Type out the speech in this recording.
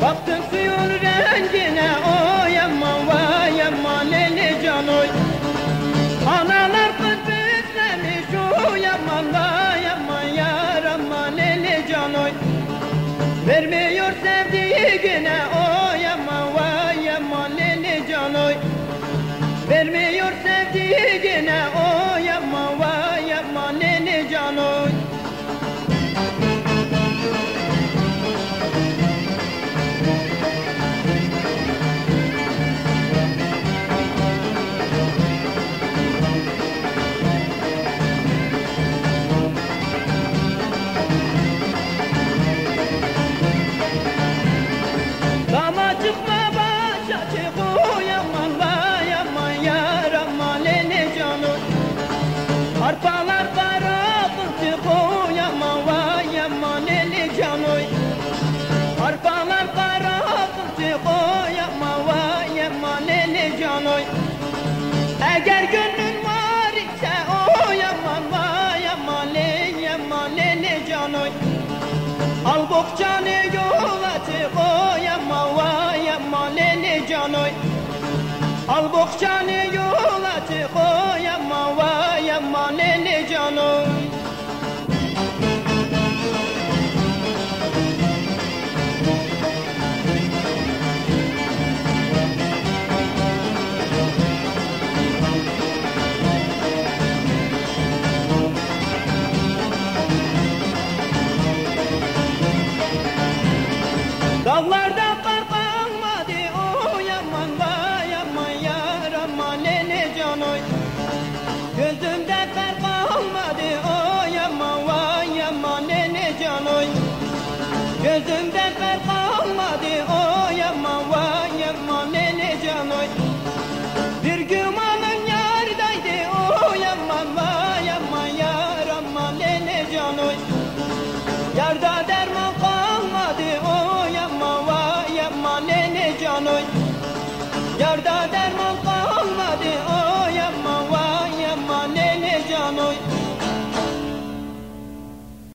Baktım suyun rengine, oy aman vay aman leli can oy. Analar kız beslemiş, oy aman vay aman yar aman leli can oy. Vermiyor sevdiğine, oy aman vay aman leli can oy. Vermiyor sevdiğine, oy aman vay aman leli can oy. Arpalar karabıntı koy aman vay aman eli canoy. Arpalar karabıntı koy aman vay aman eli canoy. Eğer gönlün var ise oy aman vay aman eli canoy. Al bokçanı yol atı koy aman vay aman eli canoy. Al bokçanı yol atı koy aman vay aman eli canoy. Dağlarda kar kalmadı, oy aman vay aman yar aman eli canoy. Gözümde kar kalmadı, oy aman vay aman eli canoy. Gözümde kar kalmadı, oy